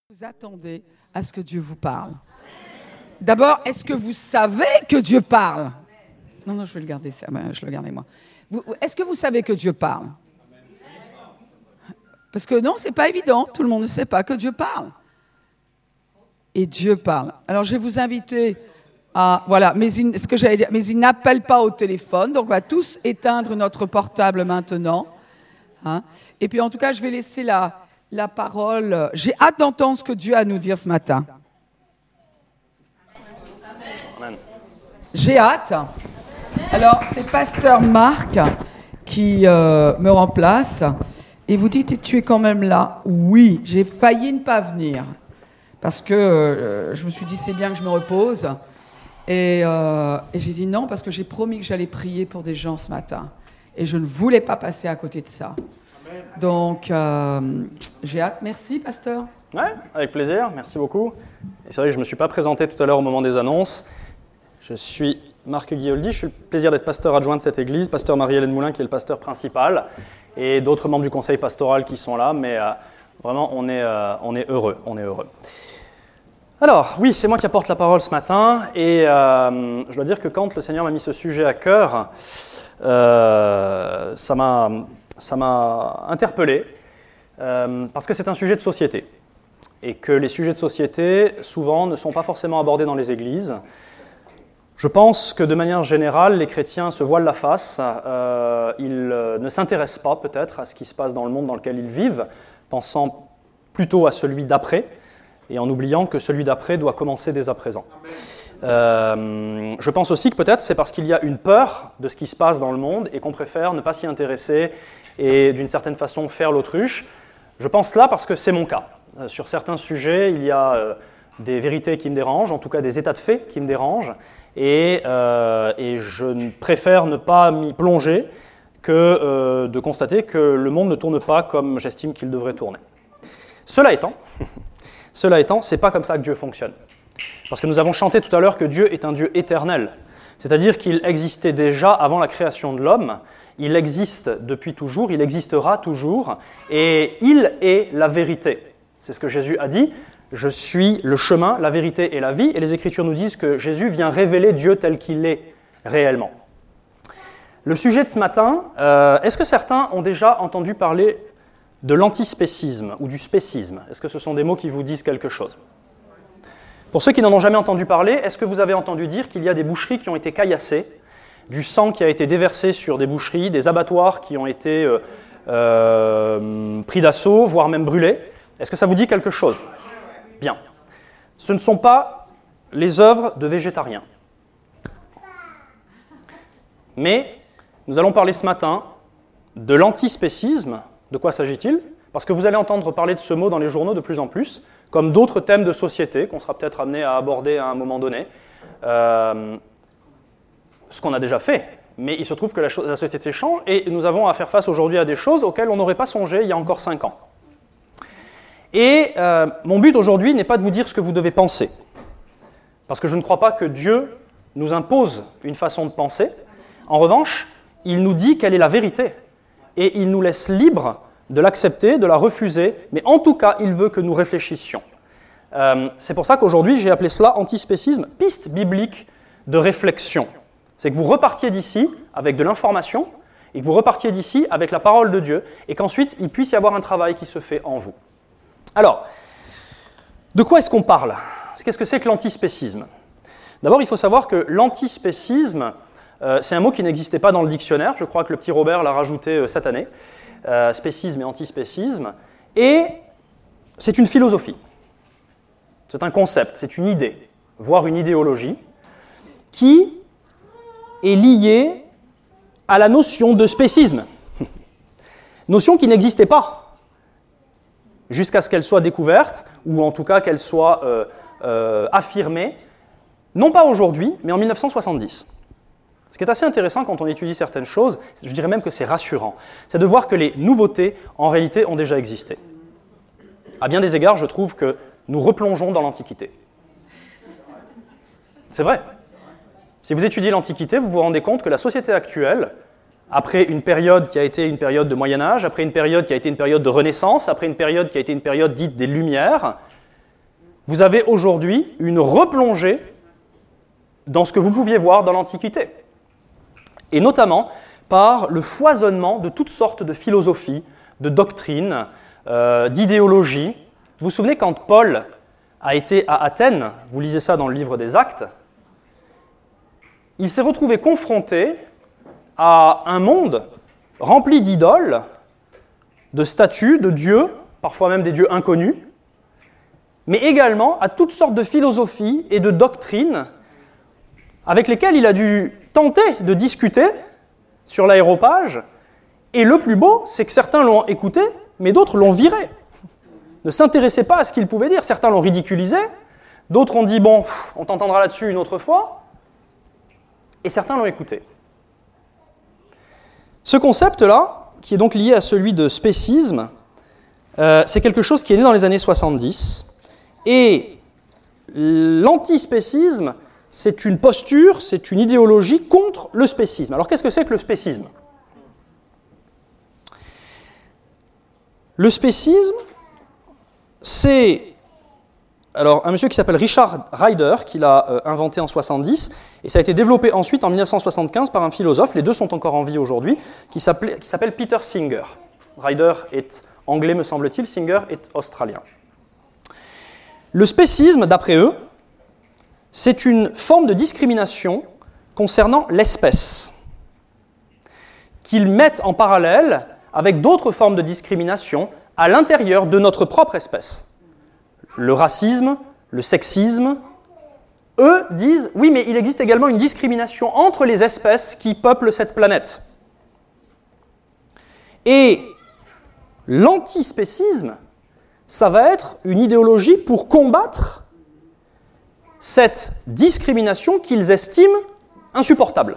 Vous attendez à ce que Dieu vous parle. D'abord, est-ce que vous savez que Dieu parle? Non, je vais le garder, je le garde moi. Est-ce que vous savez que Dieu parle? Parce que non, c'est pas évident. Tout le monde ne sait pas que Dieu parle. Et Dieu parle. Alors, je vais vous inviter à... Voilà, mais il n'appelle pas au téléphone. Donc, on va tous éteindre notre portable maintenant. Hein? Et puis, en tout cas, je vais laisser la parole. J'ai hâte d'entendre ce que Dieu a à nous dire ce matin. Amen. J'ai hâte. Alors, c'est Pasteur Marc qui me remplace. Et vous dites, tu es quand même là? Oui, j'ai failli ne pas venir. Parce que je me suis dit, c'est bien que je me repose. Et j'ai dit non, parce que j'ai promis que j'allais prier pour des gens ce matin. Et je ne voulais pas passer à côté de ça. Donc, j'ai hâte. Merci, pasteur. Ouais, avec plaisir. Merci beaucoup. Et c'est vrai que je ne me suis pas présenté tout à l'heure au moment des annonces. Je suis Marc Guioldi. Je suis le plaisir d'être pasteur adjoint de cette église, pasteur Marie-Hélène Moulin, qui est le pasteur principal, et d'autres membres du conseil pastoral qui sont là. Mais vraiment, on est heureux. On est heureux. Alors, oui, c'est moi qui apporte la parole ce matin. Et je dois dire que quand le Seigneur m'a mis ce sujet à cœur, ça m'a interpellé, parce que c'est un sujet de société, et que les sujets de société, souvent, ne sont pas forcément abordés dans les églises. Je pense que de manière générale, les chrétiens se voilent la face, ils ne s'intéressent pas peut-être à ce qui se passe dans le monde dans lequel ils vivent, pensant plutôt à celui d'après, et en oubliant que celui d'après doit commencer dès à présent. Je pense aussi que peut-être c'est parce qu'il y a une peur de ce qui se passe dans le monde et qu'on préfère ne pas s'y intéresser et d'une certaine façon faire l'autruche. Je pense cela parce que c'est mon cas. Sur certains sujets, il y a des vérités qui me dérangent, en tout cas des états de fait qui me dérangent, et je préfère ne pas m'y plonger que de constater que le monde ne tourne pas comme j'estime qu'il devrait tourner. Cela étant, c'est pas comme ça que Dieu fonctionne. Parce que nous avons chanté tout à l'heure que Dieu est un Dieu éternel, c'est-à-dire qu'il existait déjà avant la création de l'homme, il existe depuis toujours, il existera toujours, et il est la vérité. C'est ce que Jésus a dit, je suis le chemin, la vérité et la vie, et les Écritures nous disent que Jésus vient révéler Dieu tel qu'il est réellement. Le sujet de ce matin, est-ce que certains ont déjà entendu parler de l'antispécisme ou du spécisme? Est-ce que ce sont des mots qui vous disent quelque chose? Pour ceux qui n'en ont jamais entendu parler, est-ce que vous avez entendu dire qu'il y a des boucheries qui ont été caillassées, du sang qui a été déversé sur des boucheries, des abattoirs qui ont été pris d'assaut, voire même brûlés? Est-ce que ça vous dit quelque chose? Bien. Ce ne sont pas les œuvres de végétariens. Mais nous allons parler ce matin de l'antispécisme. De quoi s'agit-il? Parce que vous allez entendre parler de ce mot dans les journaux de plus en plus, comme d'autres thèmes de société qu'on sera peut-être amené à aborder à un moment donné. Ce qu'on a déjà fait, mais il se trouve que la société change et nous avons à faire face aujourd'hui à des choses auxquelles on n'aurait pas songé il y a encore 5 ans. Et mon but aujourd'hui n'est pas de vous dire ce que vous devez penser, parce que je ne crois pas que Dieu nous impose une façon de penser. En revanche, il nous dit quelle est la vérité, et il nous laisse libres de l'accepter, de la refuser, mais en tout cas, il veut que nous réfléchissions. C'est pour ça qu'aujourd'hui, j'ai appelé cela antispécisme, piste biblique de réflexion. C'est que vous repartiez d'ici avec de l'information, et que vous repartiez d'ici avec la parole de Dieu, et qu'ensuite, il puisse y avoir un travail qui se fait en vous. Alors, de quoi est-ce qu'on parle? Qu'est-ce que c'est que l'antispécisme? D'abord, il faut savoir que l'antispécisme, c'est un mot qui n'existait pas dans le dictionnaire, je crois que le petit Robert l'a rajouté cette année, spécisme et antispécisme, et c'est une philosophie, c'est un concept, c'est une idée, voire une idéologie, qui est liée à la notion de spécisme, notion qui n'existait pas, jusqu'à ce qu'elle soit découverte, ou en tout cas qu'elle soit affirmée, non pas aujourd'hui, mais en 1970. Ce qui est assez intéressant quand on étudie certaines choses, je dirais même que c'est rassurant, c'est de voir que les nouveautés, en réalité, ont déjà existé. À bien des égards, je trouve que nous replongeons dans l'Antiquité. C'est vrai. Si vous étudiez l'Antiquité, vous vous rendez compte que la société actuelle, après une période qui a été une période de Moyen-Âge, après une période qui a été une période de Renaissance, après une période qui a été une période dite des Lumières, vous avez aujourd'hui une replongée dans ce que vous pouviez voir dans l'Antiquité. Et notamment par le foisonnement de toutes sortes de philosophies, de doctrines, d'idéologies. Vous vous souvenez quand Paul a été à Athènes, vous lisez ça dans le livre des Actes, il s'est retrouvé confronté à un monde rempli d'idoles, de statues, de dieux, parfois même des dieux inconnus, mais également à toutes sortes de philosophies et de doctrines avec lesquelles il a dû tenter de discuter sur l'aréopage, et le plus beau, c'est que certains l'ont écouté, mais d'autres l'ont viré, ne s'intéressaient pas à ce qu'il pouvait dire. Certains l'ont ridiculisé, d'autres ont dit « bon, on t'entendra là-dessus une autre fois », et certains l'ont écouté. Ce concept-là, qui est donc lié à celui de spécisme, c'est quelque chose qui est né dans les années 70, et l'antispécisme, c'est une posture, c'est une idéologie contre le spécisme. Alors qu'est-ce que c'est que le spécisme ? Le spécisme, c'est un monsieur qui s'appelle Richard Ryder, qui l'a inventé en 70, et ça a été développé ensuite en 1975 par un philosophe, les deux sont encore en vie aujourd'hui, qui s'appelle Peter Singer. Ryder est anglais, me semble-t-il, Singer est australien. Le spécisme, d'après eux, c'est une forme de discrimination concernant l'espèce, qu'ils mettent en parallèle avec d'autres formes de discrimination à l'intérieur de notre propre espèce. Le racisme, le sexisme, eux disent, oui, mais il existe également une discrimination entre les espèces qui peuplent cette planète. Et l'antispécisme, ça va être une idéologie pour combattre cette discrimination qu'ils estiment insupportable.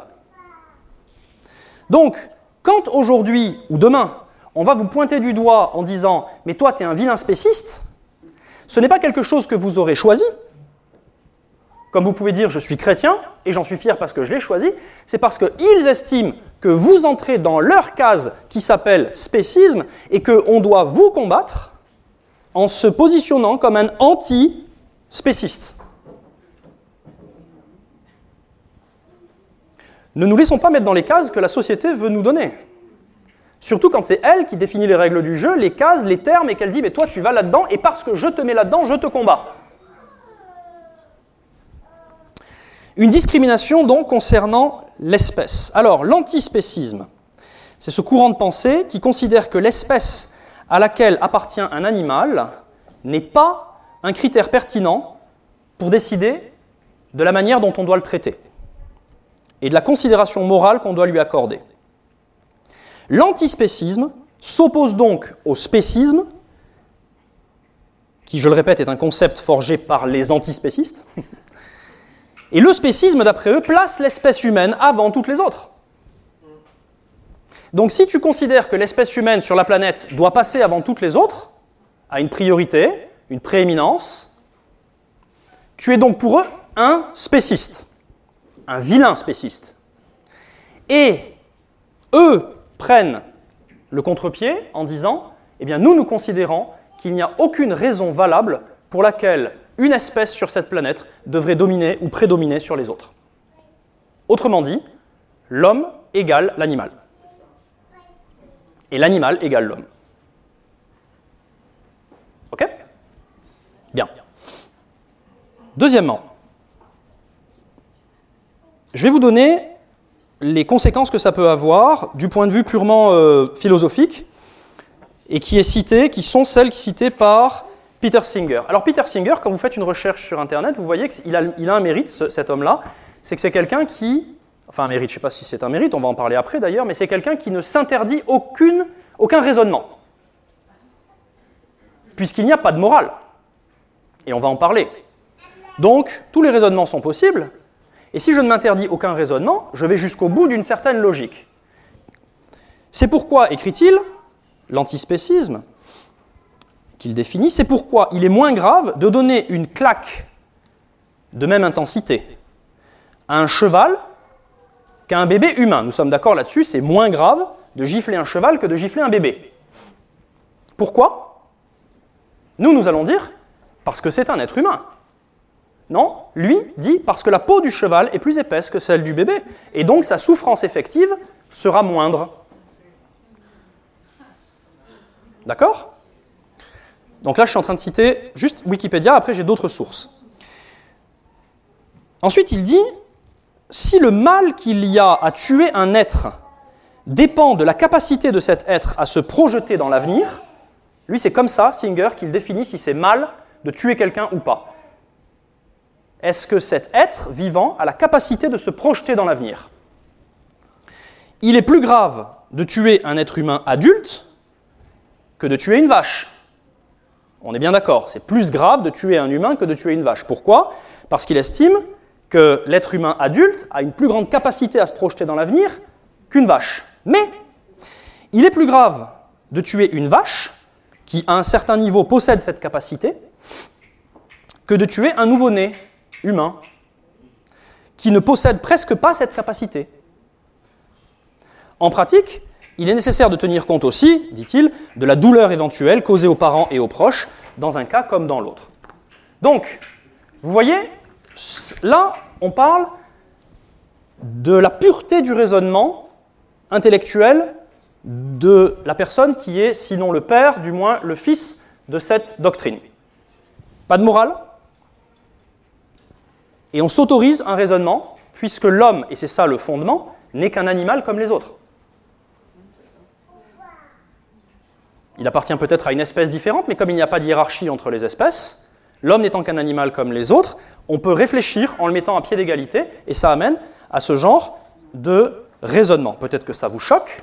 Donc, quand aujourd'hui ou demain, on va vous pointer du doigt en disant « mais toi, tu es un vilain spéciste », ce n'est pas quelque chose que vous aurez choisi. Comme vous pouvez dire « je suis chrétien et j'en suis fier parce que je l'ai choisi », c'est parce qu'ils estiment que vous entrez dans leur case qui s'appelle spécisme et qu'on doit vous combattre en se positionnant comme un anti-spéciste. Ne nous laissons pas mettre dans les cases que la société veut nous donner. Surtout quand c'est elle qui définit les règles du jeu, les cases, les termes, et qu'elle dit « mais toi tu vas là-dedans, et parce que je te mets là-dedans, je te combats ». Une discrimination donc concernant l'espèce. Alors, l'antispécisme, c'est ce courant de pensée qui considère que l'espèce à laquelle appartient un animal n'est pas un critère pertinent pour décider de la manière dont on doit le traiter et de la considération morale qu'on doit lui accorder. L'antispécisme s'oppose donc au spécisme, qui, je le répète, est un concept forgé par les antispécistes. Et le spécisme, d'après eux, place l'espèce humaine avant toutes les autres. Donc si tu considères que l'espèce humaine sur la planète doit passer avant toutes les autres, à une priorité, une prééminence, tu es donc pour eux un spéciste, un vilain spéciste. Et eux prennent le contre-pied en disant « eh bien nous considérons qu'il n'y a aucune raison valable pour laquelle une espèce sur cette planète devrait dominer ou prédominer sur les autres. » Autrement dit, l'homme égale l'animal. Et l'animal égale l'homme. Ok ? Bien. Deuxièmement, je vais vous donner les conséquences que ça peut avoir du point de vue purement philosophique et qui sont celles citées par Peter Singer. Alors Peter Singer, quand vous faites une recherche sur Internet, vous voyez qu'il a un mérite, cet homme-là, c'est que c'est quelqu'un qui, enfin un mérite, je ne sais pas si c'est un mérite, on va en parler après d'ailleurs, mais c'est quelqu'un qui ne s'interdit aucun raisonnement, puisqu'il n'y a pas de morale. Et on va en parler. Donc, tous les raisonnements sont possibles, et si je ne m'interdis aucun raisonnement, je vais jusqu'au bout d'une certaine logique. C'est pourquoi, écrit-il, l'antispécisme, qu'il définit, c'est pourquoi il est moins grave de donner une claque de même intensité à un cheval qu'à un bébé humain. Nous sommes d'accord là-dessus, c'est moins grave de gifler un cheval que de gifler un bébé. Pourquoi ? Nous allons dire, parce que c'est un être humain. Non, lui dit parce que la peau du cheval est plus épaisse que celle du bébé, et donc sa souffrance effective sera moindre. D'accord ? Donc là, je suis en train de citer juste Wikipédia, après j'ai d'autres sources. Ensuite, il dit, si le mal qu'il y a à tuer un être dépend de la capacité de cet être à se projeter dans l'avenir, lui c'est comme ça, Singer, qu'il définit si c'est mal de tuer quelqu'un ou pas. Est-ce que cet être vivant a la capacité de se projeter dans l'avenir ? Il est plus grave de tuer un être humain adulte que de tuer une vache. On est bien d'accord, c'est plus grave de tuer un humain que de tuer une vache. Pourquoi ? Parce qu'il estime que l'être humain adulte a une plus grande capacité à se projeter dans l'avenir qu'une vache. Mais il est plus grave de tuer une vache, qui à un certain niveau possède cette capacité, que de tuer un nouveau-né humain, qui ne possède presque pas cette capacité. En pratique, il est nécessaire de tenir compte aussi, dit-il, de la douleur éventuelle causée aux parents et aux proches, dans un cas comme dans l'autre. Donc, vous voyez, là, on parle de la pureté du raisonnement intellectuel de la personne qui est, sinon le père, du moins le fils de cette doctrine. Pas de morale ? Et on s'autorise un raisonnement, puisque l'homme, et c'est ça le fondement, n'est qu'un animal comme les autres. Il appartient peut-être à une espèce différente, mais comme il n'y a pas de hiérarchie entre les espèces, l'homme n'étant qu'un animal comme les autres, on peut réfléchir en le mettant à pied d'égalité, et ça amène à ce genre de raisonnement. Peut-être que ça vous choque,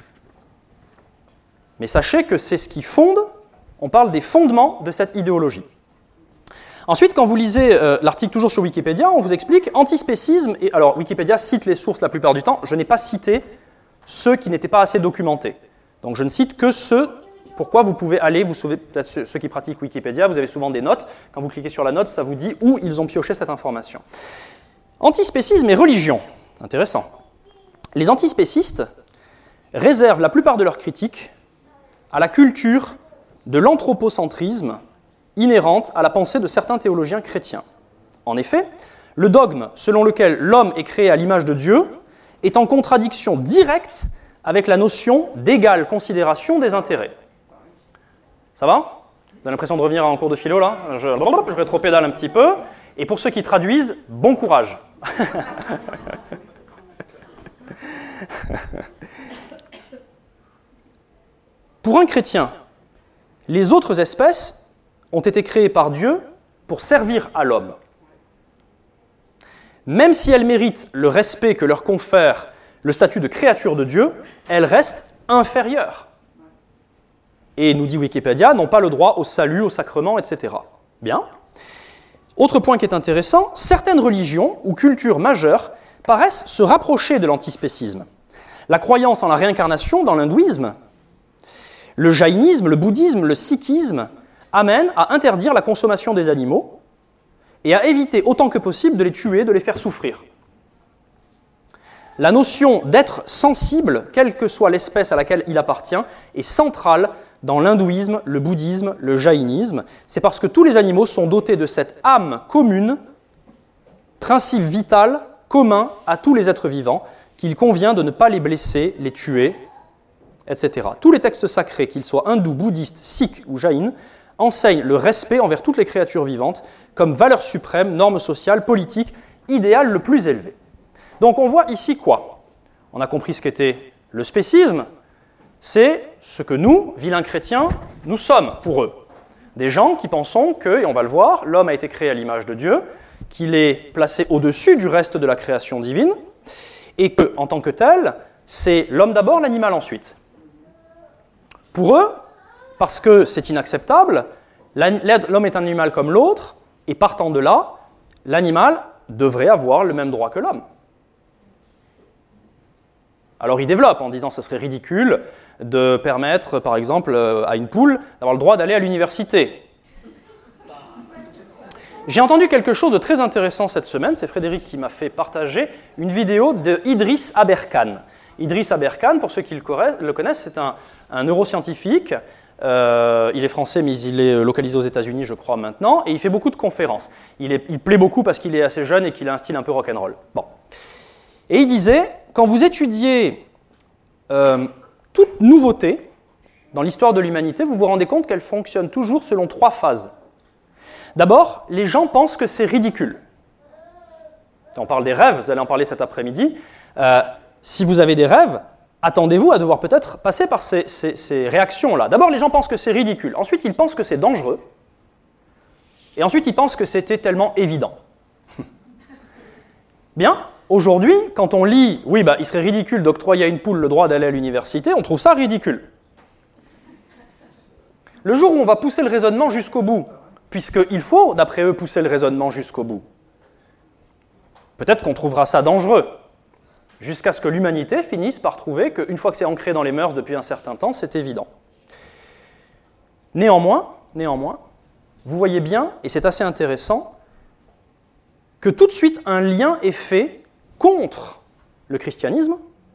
mais sachez que c'est ce qui fonde, on parle des fondements de cette idéologie. Ensuite, quand vous lisez l'article toujours sur Wikipédia, on vous explique antispécisme, et alors Wikipédia cite les sources la plupart du temps, je n'ai pas cité ceux qui n'étaient pas assez documentés. Donc je ne cite que ceux. Pourquoi vous pouvez aller, vous savez peut-être ceux qui pratiquent Wikipédia, vous avez souvent des notes. Quand vous cliquez sur la note, ça vous dit où ils ont pioché cette information. Antispécisme et religion. Intéressant. Les antispécistes réservent la plupart de leurs critiques à la culture de l'anthropocentrisme inhérente à la pensée de certains théologiens chrétiens. En effet, le dogme selon lequel l'homme est créé à l'image de Dieu est en contradiction directe avec la notion d'égale considération des intérêts. Ça va ? Vous avez l'impression de revenir à un cours de philo, là ? Je rétropédale un petit peu. Et pour ceux qui traduisent, bon courage. Pour un chrétien, les autres espèces ont été créées par Dieu pour servir à l'homme. Même si elles méritent le respect que leur confère le statut de créature de Dieu, elles restent inférieures. Et, nous dit Wikipédia, n'ont pas le droit au salut, au sacrement, etc. Bien. Autre point qui est intéressant, certaines religions ou cultures majeures paraissent se rapprocher de l'antispécisme. La croyance en la réincarnation dans l'hindouisme, le jaïnisme, le bouddhisme, le sikhisme amènent à interdire la consommation des animaux et à éviter autant que possible de les tuer, de les faire souffrir. La notion d'être sensible, quelle que soit l'espèce à laquelle il appartient, est centrale dans l'hindouisme, le bouddhisme, le jaïnisme. C'est parce que tous les animaux sont dotés de cette âme commune, principe vital, commun à tous les êtres vivants, qu'il convient de ne pas les blesser, les tuer, etc. Tous les textes sacrés, qu'ils soient hindous, bouddhistes, sikhs ou jaïns, enseignent le respect envers toutes les créatures vivantes comme valeur suprême, norme sociale, politique, idéal le plus élevé. Donc on voit ici quoi ? On a compris ce qu'était le spécisme, c'est ce que nous, vilains chrétiens, nous sommes pour eux. Des gens qui pensons que, et on va le voir, l'homme a été créé à l'image de Dieu, qu'il est placé au-dessus du reste de la création divine, et qu'en tant que tel, c'est l'homme d'abord, l'animal ensuite. Pour eux, parce que c'est inacceptable, l'homme est un animal comme l'autre, et partant de là, l'animal devrait avoir le même droit que l'homme. Alors il développe en disant que ce serait ridicule de permettre, par exemple, à une poule d'avoir le droit d'aller à l'université. J'ai entendu quelque chose de très intéressant cette semaine, c'est Frédéric qui m'a fait partager une vidéo de Idriss Aberkane. Idriss Aberkane, pour ceux qui le connaissent, c'est un neuroscientifique Il est français, mais il est localisé aux États-Unis, je crois, maintenant, et il fait beaucoup de conférences. Il plaît beaucoup parce qu'il est assez jeune et qu'il a un style un peu rock'n'roll. Bon. Et il disait, quand vous étudiez toute nouveauté dans l'histoire de l'humanité, vous vous rendez compte qu'elle fonctionne toujours selon 3 phases. D'abord, les gens pensent que c'est ridicule. On parle des rêves, vous allez en parler cet après-midi. Si vous avez des rêves, attendez-vous à devoir peut-être passer par ces réactions-là. D'abord, les gens pensent que c'est ridicule. Ensuite, ils pensent que c'est dangereux. Et ensuite, ils pensent que c'était tellement évident. Bien, aujourd'hui, quand on lit « Oui, il serait ridicule d'octroyer à une poule le droit d'aller à l'université », on trouve ça ridicule. Le jour où on va pousser le raisonnement jusqu'au bout, puisqu'il faut, d'après eux, pousser le raisonnement jusqu'au bout, peut-être qu'on trouvera ça dangereux. Jusqu'à ce que l'humanité finisse par trouver qu'une fois que c'est ancré dans les mœurs depuis un certain temps, c'est évident. Néanmoins, vous voyez bien, et c'est assez intéressant, que tout de suite un lien est fait contre le christianisme,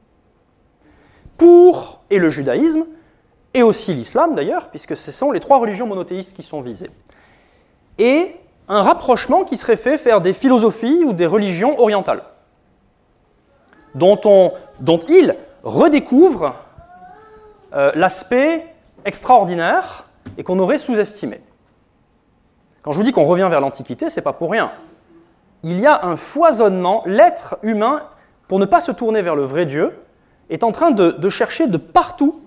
et le judaïsme, et aussi l'islam d'ailleurs, puisque ce sont les 3 religions monothéistes qui sont visées. Et un rapprochement qui serait fait vers des philosophies ou des religions orientales, dont il redécouvre l'aspect extraordinaire et qu'on aurait sous-estimé. Quand je vous dis qu'on revient vers l'Antiquité, ce n'est pas pour rien. Il y a un foisonnement, l'être humain, pour ne pas se tourner vers le vrai Dieu, est en train de chercher de partout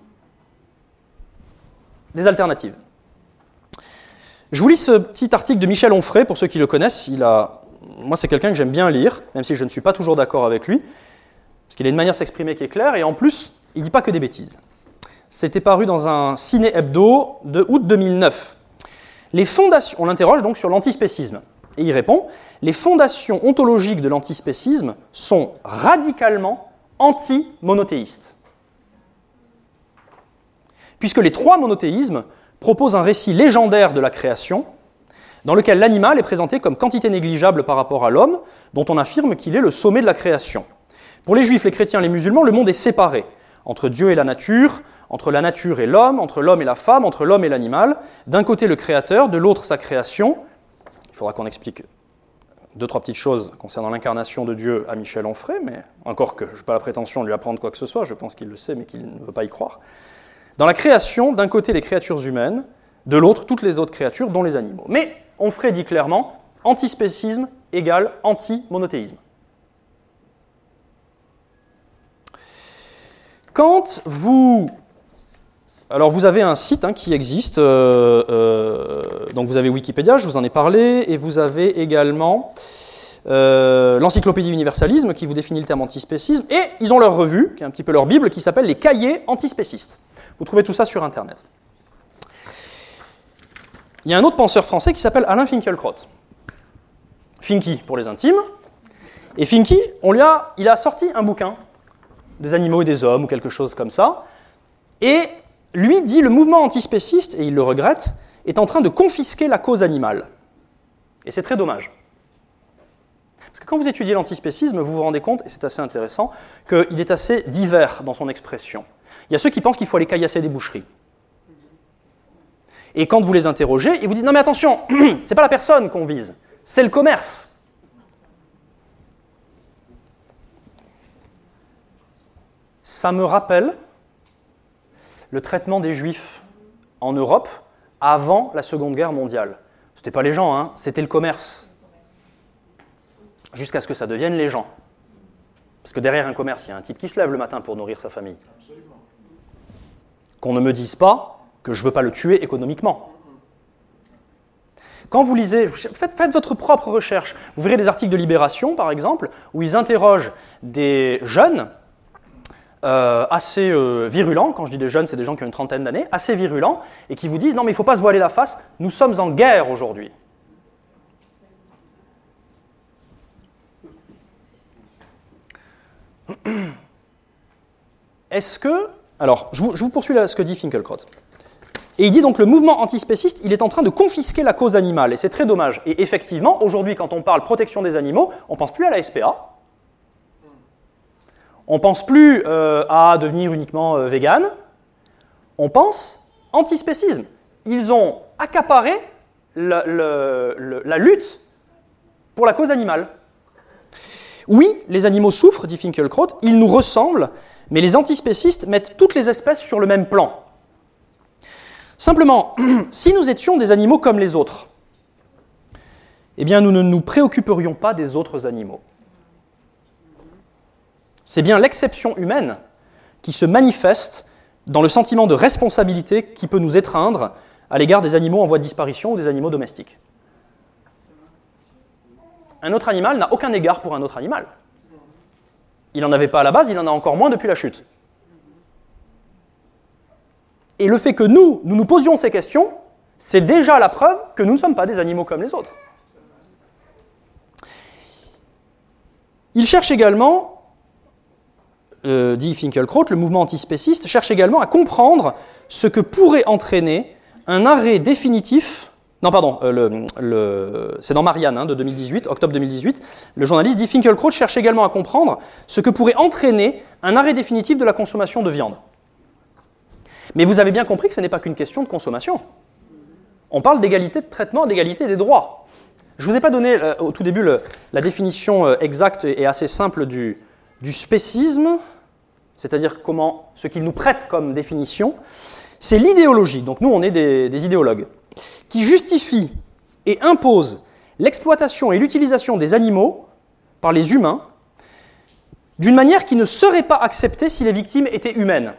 des alternatives. Je vous lis ce petit article de Michel Onfray, pour ceux qui le connaissent. Moi, c'est quelqu'un que j'aime bien lire, même si je ne suis pas toujours d'accord avec lui, parce qu'il a une manière de s'exprimer qui est claire, et en plus, il ne dit pas que des bêtises. C'était paru dans un Ciné Hebdo de août 2009. On l'interroge donc sur l'antispécisme, et il répond « Les fondations ontologiques de l'antispécisme sont radicalement anti-monothéistes. Puisque les 3 monothéismes proposent un récit légendaire de la création, dans lequel l'animal est présenté comme quantité négligeable par rapport à l'homme, dont on affirme qu'il est le sommet de la création. Pour les juifs, les chrétiens, les musulmans, le monde est séparé entre Dieu et la nature, entre la nature et l'homme, entre l'homme et la femme, entre l'homme et l'animal. D'un côté le créateur, de l'autre sa création. Il faudra qu'on explique 2-3 petites choses concernant l'incarnation de Dieu à Michel Onfray, mais encore que je n'ai pas la prétention de lui apprendre quoi que ce soit, je pense qu'il le sait, mais qu'il ne veut pas y croire. Dans la création, d'un côté les créatures humaines, de l'autre toutes les autres créatures, dont les animaux. Mais Onfray dit clairement, antispécisme égale anti-monothéisme. Quand vous... Alors vous avez un site qui existe, donc vous avez Wikipédia, je vous en ai parlé, et vous avez également l'Encyclopédie Universalisme qui vous définit le terme antispécisme, et ils ont leur revue, qui est un petit peu leur bible, qui s'appelle les Cahiers antispécistes. Vous trouvez tout ça sur Internet. Il y a un autre penseur français qui s'appelle Alain Finkielkraut. Finky pour les intimes. Et Finky, il a sorti un bouquin, des animaux et des hommes, ou quelque chose comme ça, et lui dit le mouvement antispéciste, et il le regrette, est en train de confisquer la cause animale. Et c'est très dommage. Parce que quand vous étudiez l'antispécisme, vous vous rendez compte, et c'est assez intéressant, qu'il est assez divers dans son expression. Il y a ceux qui pensent qu'il faut aller caillasser des boucheries. Et quand vous les interrogez, ils vous disent « Non mais attention, c'est pas la personne qu'on vise, c'est le commerce. » Ça me rappelle le traitement des Juifs en Europe avant la Seconde Guerre mondiale. Ce n'était pas les gens, c'était le commerce. Jusqu'à ce que ça devienne les gens. Parce que derrière un commerce, il y a un type qui se lève le matin pour nourrir sa famille. Absolument. Qu'on ne me dise pas que je ne veux pas le tuer économiquement. Quand vous lisez, faites votre propre recherche. Vous verrez des articles de Libération, par exemple, où ils interrogent des jeunes assez virulents. Quand je dis des jeunes, c'est des gens qui ont une trentaine d'années, assez virulents, et qui vous disent « Non, mais il ne faut pas se voiler la face, nous sommes en guerre aujourd'hui. » Est-ce que... Alors, je vous poursuis là ce que dit Finkielkraut. Et il dit donc le mouvement antispéciste, il est en train de confisquer la cause animale, et c'est très dommage. Et effectivement, aujourd'hui, quand on parle protection des animaux, on ne pense plus à la SPA, on ne pense plus à devenir uniquement vegan, on pense antispécisme. Ils ont accaparé la lutte pour la cause animale. Oui, les animaux souffrent, dit Finkielkraut, ils nous ressemblent, mais les antispécistes mettent toutes les espèces sur le même plan. Simplement, si nous étions des animaux comme les autres, eh bien nous ne nous préoccuperions pas des autres animaux. C'est bien l'exception humaine qui se manifeste dans le sentiment de responsabilité qui peut nous étreindre à l'égard des animaux en voie de disparition ou des animaux domestiques. Un autre animal n'a aucun égard pour un autre animal. Il n'en avait pas à la base, il en a encore moins depuis la chute. Et le fait que nous nous posions ces questions, c'est déjà la preuve que nous ne sommes pas des animaux comme les autres. Il cherche également, dit Finkielkraut, le mouvement antispéciste, cherche également à comprendre ce que pourrait entraîner un arrêt définitif. Non, pardon, c'est dans Marianne de 2018, octobre 2018. Le journaliste dit Finkielkraut cherche également à comprendre ce que pourrait entraîner un arrêt définitif de la consommation de viande. Mais vous avez bien compris que ce n'est pas qu'une question de consommation. On parle d'égalité de traitement, d'égalité des droits. Je ne vous ai pas donné au tout début la définition exacte et assez simple du spécisme, c'est-à-dire ce qu'il nous prête comme définition. C'est l'idéologie, donc nous on est des idéologues, qui justifie et impose l'exploitation et l'utilisation des animaux par les humains d'une manière qui ne serait pas acceptée si les victimes étaient humaines.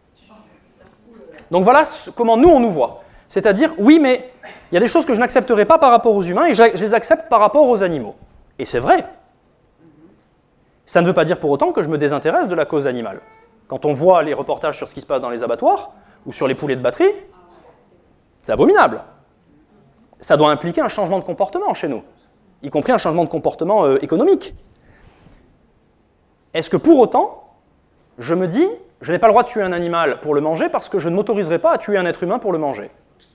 Donc voilà comment nous on nous voit. C'est-à-dire, oui, mais il y a des choses que je n'accepterai pas par rapport aux humains et je les accepte par rapport aux animaux. Et c'est vrai. Ça ne veut pas dire pour autant que je me désintéresse de la cause animale. Quand on voit les reportages sur ce qui se passe dans les abattoirs ou sur les poulets de batterie, c'est abominable. Ça doit impliquer un changement de comportement chez nous, y compris un changement de comportement économique. Est-ce que pour autant, je me dis, je n'ai pas le droit de tuer un animal pour le manger parce que je ne m'autoriserai pas à tuer un être humain pour le manger?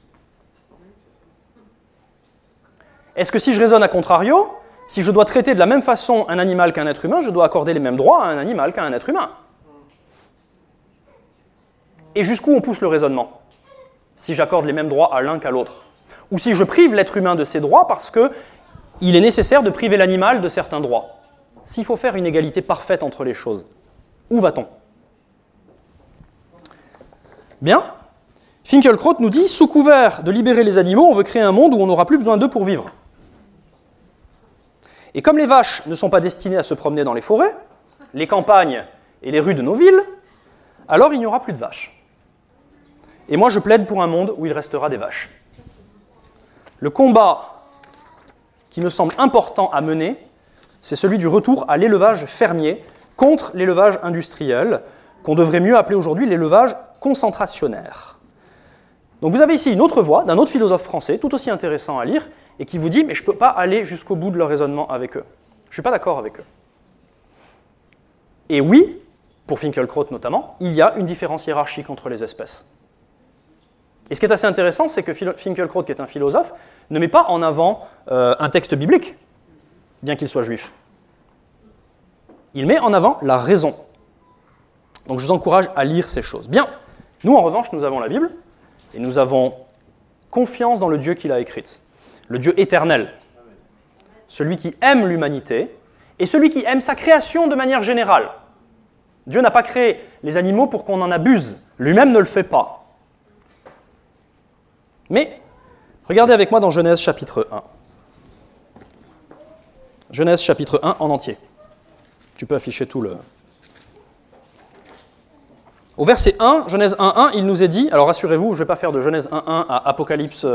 Est-ce que si je raisonne à contrario, si je dois traiter de la même façon un animal qu'un être humain, je dois accorder les mêmes droits à un animal qu'à un être humain? Et jusqu'où on pousse le raisonnement? Si j'accorde les mêmes droits à l'un qu'à l'autre? Ou si je prive l'être humain de ses droits parce qu'il est nécessaire de priver l'animal de certains droits? S'il faut faire une égalité parfaite entre les choses, où va-t-on? Bien, Finkielkraut nous dit, sous couvert de libérer les animaux, on veut créer un monde où on n'aura plus besoin d'eux pour vivre. Et comme les vaches ne sont pas destinées à se promener dans les forêts, les campagnes et les rues de nos villes, alors il n'y aura plus de vaches. Et moi je plaide pour un monde où il restera des vaches. Le combat qui me semble important à mener, c'est celui du retour à l'élevage fermier contre l'élevage industriel, qu'on devrait mieux appeler aujourd'hui l'élevage concentrationnaire. Donc vous avez ici une autre voix d'un autre philosophe français, tout aussi intéressant à lire, et qui vous dit « mais je ne peux pas aller jusqu'au bout de leur raisonnement avec eux. Je ne suis pas d'accord avec eux. » Et oui, pour Finkielkraut notamment, il y a une différence hiérarchique entre les espèces. Et ce qui est assez intéressant, c'est que Finkielkraut, qui est un philosophe, ne met pas en avant un texte biblique, bien qu'il soit juif. Il met en avant la raison. Donc je vous encourage à lire ces choses. Bien, nous en revanche, nous avons la Bible, et nous avons confiance dans le Dieu qui l'a écrite. Le Dieu éternel, celui qui aime l'humanité, et celui qui aime sa création de manière générale. Dieu n'a pas créé les animaux pour qu'on en abuse, lui-même ne le fait pas. Mais, regardez avec moi dans Genèse chapitre 1. Genèse chapitre 1 en entier. Tu peux afficher tout le... Au verset 1, Genèse 1.1, il nous est dit, alors rassurez-vous, je ne vais pas faire de Genèse 1.1 à Apocalypse.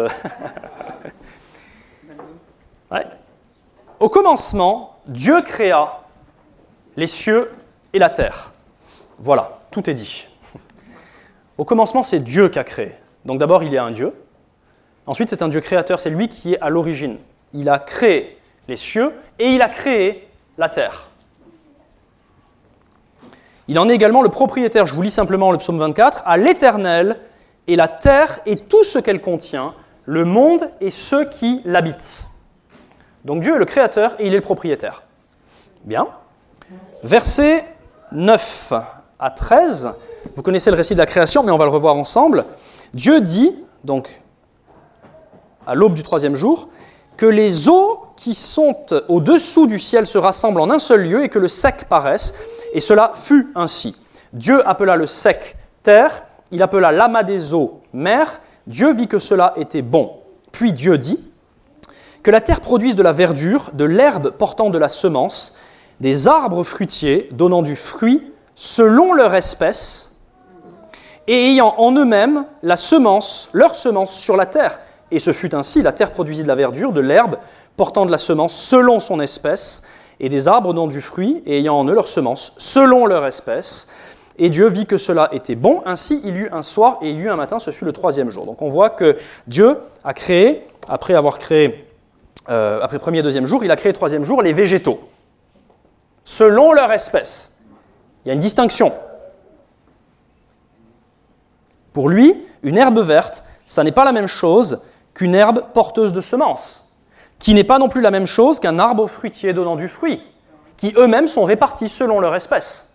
Ouais. Au commencement, Dieu créa les cieux et la terre. Voilà, tout est dit. Au commencement, c'est Dieu qui a créé. Donc d'abord, il y a un Dieu. Ensuite, c'est un Dieu créateur, c'est lui qui est à l'origine. Il a créé les cieux et il a créé la terre. Il en est également le propriétaire, je vous lis simplement le psaume 24, « À l'Éternel et la terre et tout ce qu'elle contient, le monde et ceux qui l'habitent. » Donc Dieu est le créateur et il est le propriétaire. Bien. Versets 9 à 13, vous connaissez le récit de la création, mais on va le revoir ensemble. Dieu dit, donc à l'aube du troisième jour, que les eaux qui sont au-dessous du ciel se rassemblent en un seul lieu et que le sec paraisse, et cela fut ainsi. Dieu appela le sec terre, il appela l'amas des eaux mer, Dieu vit que cela était bon. Puis Dieu dit que la terre produise de la verdure, de l'herbe portant de la semence, des arbres fruitiers donnant du fruit selon leur espèce, et ayant en eux-mêmes leur semence sur la terre. Et ce fut ainsi, la terre produisit de la verdure, de l'herbe portant de la semence selon son espèce, et des arbres donnant du fruit, et ayant en eux leur semence selon leur espèce. Et Dieu vit que cela était bon, ainsi il y eut un soir et il y eut un matin, ce fut le troisième jour. Donc on voit que Dieu a créé, après premier et deuxième jour, il a créé troisième jour les végétaux, selon leur espèce. Il y a une distinction. Pour lui, une herbe verte, ça n'est pas la même chose qu'une herbe porteuse de semences, qui n'est pas non plus la même chose qu'un arbre fruitier donnant du fruit, qui eux-mêmes sont répartis selon leur espèce.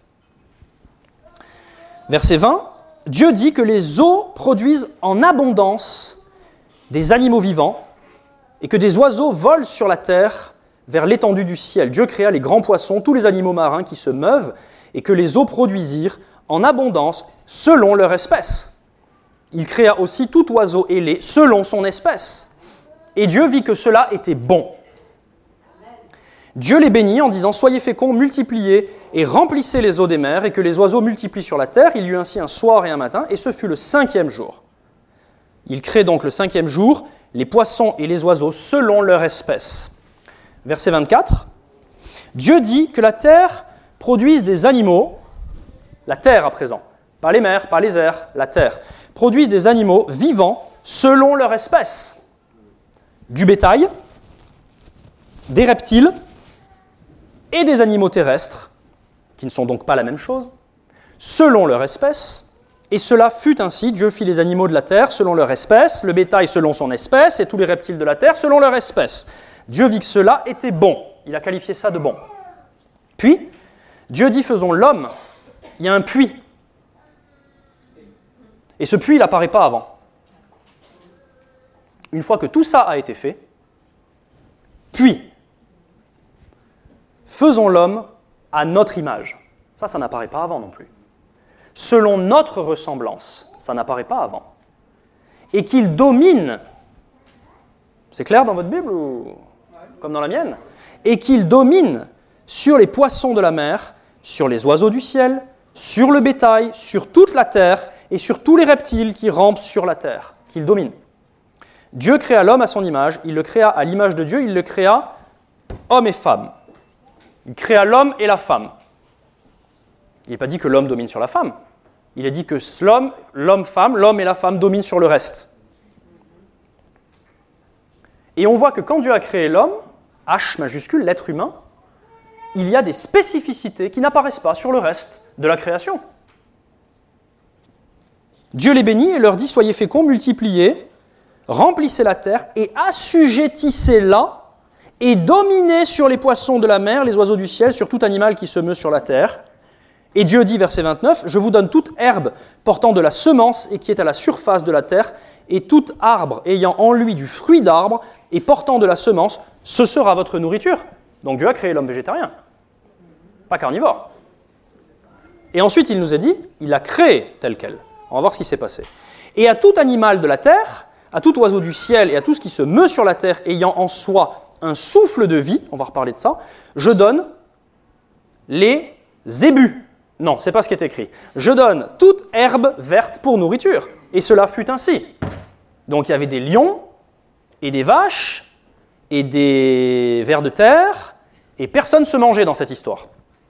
Verset 20, Dieu dit que les eaux produisent en abondance des animaux vivants et que des oiseaux volent sur la terre vers l'étendue du ciel. Dieu créa les grands poissons, tous les animaux marins qui se meuvent, et que les eaux produisirent en abondance selon leur espèce. Il créa aussi tout oiseau ailé selon son espèce. Et Dieu vit que cela était bon. Dieu les bénit en disant « Soyez féconds, multipliez et remplissez les eaux des mers, et que les oiseaux multiplient sur la terre. » Il y eut ainsi un soir et un matin, et ce fut le cinquième jour. Il crée donc le cinquième jour les poissons et les oiseaux selon leur espèce. Verset 24. Dieu dit que la terre produise des animaux, la terre à présent, pas les mers, pas les airs, la terre, produisent des animaux vivants selon leur espèce. Du bétail, des reptiles et des animaux terrestres, qui ne sont donc pas la même chose, selon leur espèce. Et cela fut ainsi, Dieu fit les animaux de la terre selon leur espèce, le bétail selon son espèce, et tous les reptiles de la terre selon leur espèce. Dieu vit que cela était bon. Il a qualifié ça de bon. Puis, Dieu dit, faisons l'homme. Il y a un puits. Et ce puits, il n'apparaît pas avant. Une fois que tout ça a été fait, puis, faisons l'homme à notre image. Ça n'apparaît pas avant non plus. Selon notre ressemblance, ça n'apparaît pas avant. Et qu'il domine, c'est clair dans votre Bible ou comme dans la mienne? Et qu'il domine sur les poissons de la mer, sur les oiseaux du ciel, sur le bétail, sur toute la terre et sur tous les reptiles qui rampent sur la terre, qu'il domine. Dieu créa l'homme à son image, il le créa à l'image de Dieu, il le créa homme et femme. Il créa l'homme et la femme. Il n'est pas dit que l'homme domine sur la femme. Il est dit que l'homme-femme, l'homme et la femme dominent sur le reste. Et on voit que quand Dieu a créé l'homme, H majuscule, l'être humain, il y a des spécificités qui n'apparaissent pas sur le reste de la création. Dieu les bénit et leur dit « Soyez féconds, multipliez, remplissez la terre et assujettissez-la et dominez sur les poissons de la mer, les oiseaux du ciel, sur tout animal qui se meut sur la terre. » Et Dieu dit, verset 29, « Je vous donne toute herbe portant de la semence et qui est à la surface de la terre, et tout arbre ayant en lui du fruit d'arbre et portant de la semence, ce sera votre nourriture. » Donc Dieu a créé l'homme végétarien, pas carnivore. Et ensuite, il nous a dit, il a créé tel quel. On va voir ce qui s'est passé. « Et à tout animal de la terre, à tout oiseau du ciel et à tout ce qui se meut sur la terre ayant en soi un souffle de vie, on va reparler de ça, je donne les zébus. » Non, c'est pas ce qui est écrit. « Je donne toute herbe verte pour nourriture. » Et cela fut ainsi. Donc il y avait des lions et des vaches et des vers de terre, et personne ne se mangeait dans cette histoire.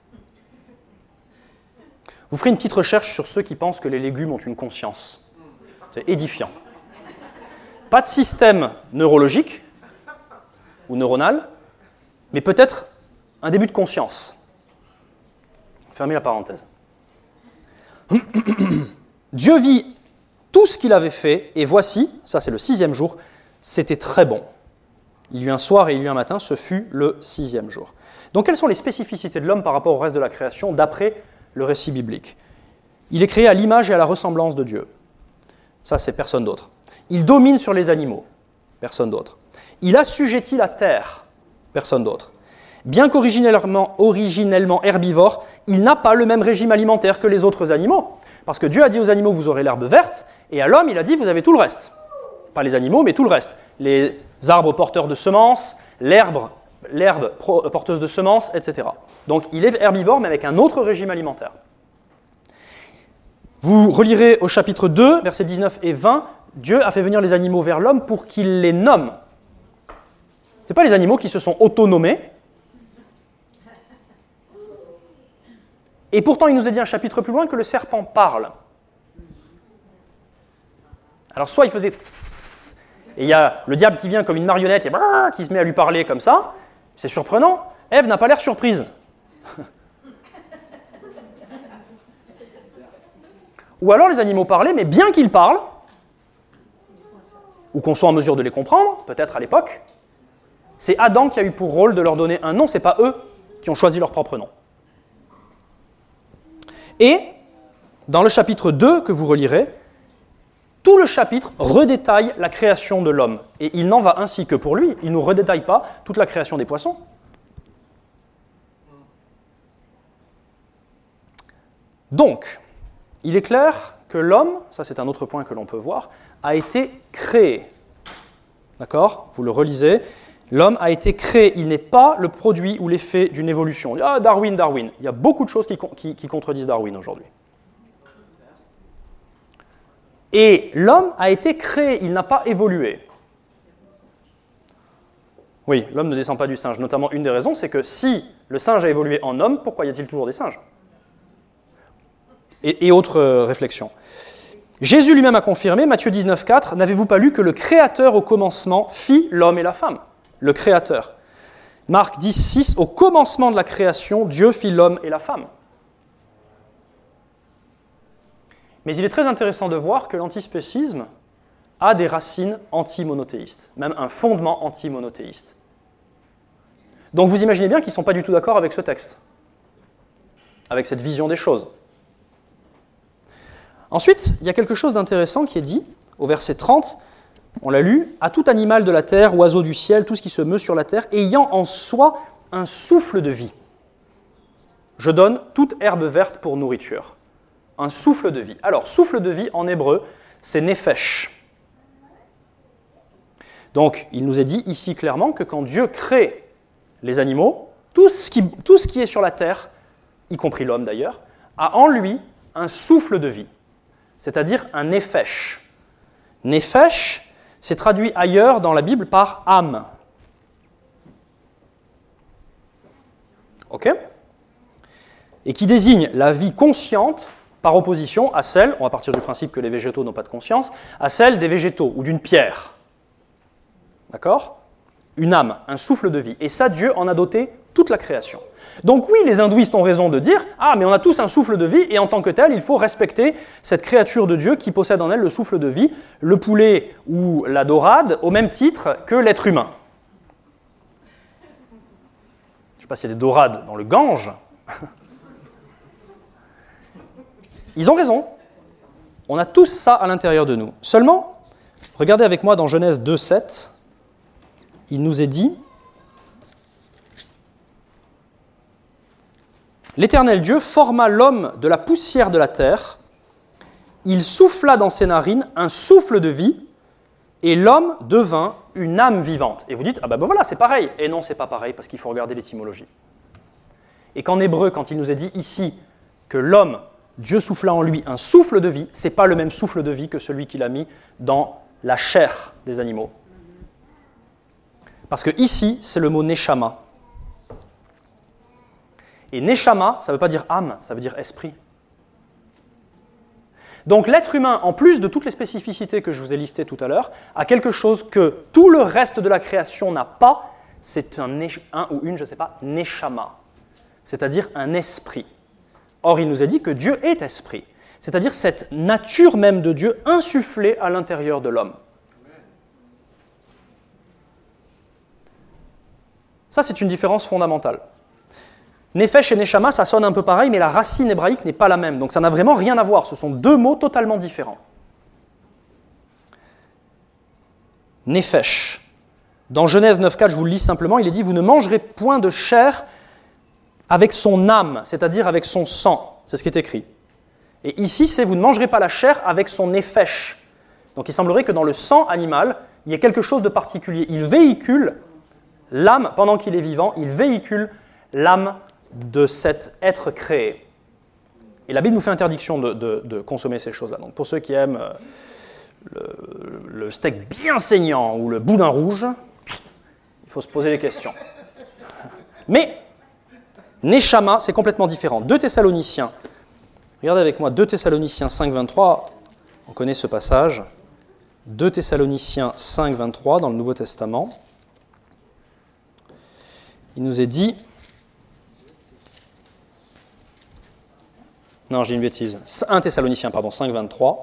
Vous ferez une petite recherche sur ceux qui pensent que les légumes ont une conscience. C'est édifiant. Pas de système neurologique ou neuronal, mais peut-être un début de conscience. Fermez la parenthèse. Dieu vit tout ce qu'il avait fait, et voici, ça c'est le 6e jour, c'était très bon. Il y eut un soir et il y eut un matin, ce fut le 6e jour. Donc quelles sont les spécificités de l'homme par rapport au reste de la création, d'après le récit biblique? Il est créé à l'image et à la ressemblance de Dieu. Ça, c'est personne d'autre. Il domine sur les animaux. Personne d'autre. Il assujettit la terre. Personne d'autre. Bien qu'originellement herbivore, il n'a pas le même régime alimentaire que les autres animaux. Parce que Dieu a dit aux animaux, vous aurez l'herbe verte, et à l'homme, il a dit, vous avez tout le reste. Pas les animaux, mais tout le reste. Les arbres porteurs de semences, l'herbe porteuse de semences, etc. Donc il est herbivore, mais avec un autre régime alimentaire. Vous relirez au chapitre 2, versets 19 et 20, Dieu a fait venir les animaux vers l'homme pour qu'il les nomme. Ce n'est pas les animaux qui se sont autonomés. Et pourtant, il nous a dit un chapitre plus loin que le serpent parle. Alors soit il faisait et il y a le diable qui vient comme une marionnette et qui se met à lui parler comme ça, c'est surprenant. Ève n'a pas l'air surprise. Ou alors les animaux parlaient, mais bien qu'ils parlent, ou qu'on soit en mesure de les comprendre, peut-être à l'époque, c'est Adam qui a eu pour rôle de leur donner un nom, c'est pas eux qui ont choisi leur propre nom. Et, dans le chapitre 2 que vous relirez, tout le chapitre redétaille la création de l'homme. Et il n'en va ainsi que pour lui, il ne nous redétaille pas toute la création des poissons. Donc, il est clair que l'homme, ça c'est un autre point que l'on peut voir, a été créé. D'accord ? Vous le relisez. L'homme a été créé, il n'est pas le produit ou l'effet d'une évolution. Ah, Darwin, Darwin. Il y a beaucoup de choses qui contredisent Darwin aujourd'hui. Et l'homme a été créé, il n'a pas évolué. Oui, l'homme ne descend pas du singe. Notamment, une des raisons, c'est que si le singe a évolué en homme, pourquoi y a-t-il toujours des singes ? Et autre réflexion. Jésus lui-même a confirmé, Matthieu 19,4, « N'avez-vous pas lu que le Créateur au commencement fit l'homme et la femme ?» Le Créateur. Marc 10,6, « Au commencement de la création, Dieu fit l'homme et la femme. » Mais il est très intéressant de voir que l'antispécisme a des racines anti-monothéistes, même un fondement anti-monothéiste. Donc vous imaginez bien qu'ils ne sont pas du tout d'accord avec ce texte, avec cette vision des choses. Ensuite, il y a quelque chose d'intéressant qui est dit au verset 30, on l'a lu, « À tout animal de la terre, oiseau du ciel, tout ce qui se meut sur la terre, ayant en soi un souffle de vie. Je donne toute herbe verte pour nourriture. » Un souffle de vie. Alors, souffle de vie en hébreu, c'est nefesh. Donc, il nous est dit ici clairement que quand Dieu crée les animaux, tout ce qui est sur la terre, y compris l'homme d'ailleurs, a en lui un souffle de vie. C'est-à-dire un nefesh. Nefesh, c'est traduit ailleurs dans la Bible par âme. Ok ? Et qui désigne la vie consciente par opposition à celle, on va partir du principe que les végétaux n'ont pas de conscience, à celle des végétaux ou d'une pierre. D'accord ? Une âme, un souffle de vie. Et ça, Dieu en a doté toute la création. Donc oui, les hindouistes ont raison de dire « Ah, mais on a tous un souffle de vie, et en tant que tel, il faut respecter cette créature de Dieu qui possède en elle le souffle de vie, le poulet ou la dorade, au même titre que l'être humain. » Je ne sais pas s'il y a des dorades dans le Gange. Ils ont raison. On a tous ça à l'intérieur de nous. Seulement, regardez avec moi dans Genèse 2,7, il nous est dit « L'Éternel Dieu forma l'homme de la poussière de la terre, il souffla dans ses narines un souffle de vie, et l'homme devint une âme vivante. » Et vous dites « Ah ben voilà, c'est pareil. » Et non, c'est pas pareil, parce qu'il faut regarder l'étymologie. Et qu'en hébreu, quand il nous est dit ici que l'homme, Dieu souffla en lui un souffle de vie, ce n'est pas le même souffle de vie que celui qu'il a mis dans la chair des animaux. Parce que ici, c'est le mot neshama. Et neshama, ça ne veut pas dire âme, ça veut dire esprit. Donc l'être humain, en plus de toutes les spécificités que je vous ai listées tout à l'heure, a quelque chose que tout le reste de la création n'a pas, c'est un ou une, je ne sais pas, neshama, c'est-à-dire un esprit. Or, il nous a dit que Dieu est esprit, c'est-à-dire cette nature même de Dieu insufflée à l'intérieur de l'homme. Ça, c'est une différence fondamentale. Nefesh et Neshama, ça sonne un peu pareil, mais la racine hébraïque n'est pas la même. Donc ça n'a vraiment rien à voir. Ce sont deux mots totalement différents. nefesh. Dans Genèse 9.4, je vous le lis simplement, il est dit « Vous ne mangerez point de chair avec son âme, c'est-à-dire avec son sang. » C'est ce qui est écrit. Et ici, c'est « Vous ne mangerez pas la chair avec son nefesh. » Donc il semblerait que dans le sang animal, il y ait quelque chose de particulier. Il véhicule l'âme, pendant qu'il est vivant, il véhicule l'âme de cet être créé. Et la Bible nous fait interdiction de consommer ces choses-là. Donc pour ceux qui aiment le steak bien saignant ou le boudin rouge, il faut se poser des questions. Mais, Neshama, c'est complètement différent. 2 Thessaloniciens, regardez avec moi, 2 Thessaloniciens 5.23, on connaît ce passage. 2 Thessaloniciens 5.23 dans le Nouveau Testament. Il nous est dit... Non, j'ai une bêtise. 1 Thessaloniciens, 5.23.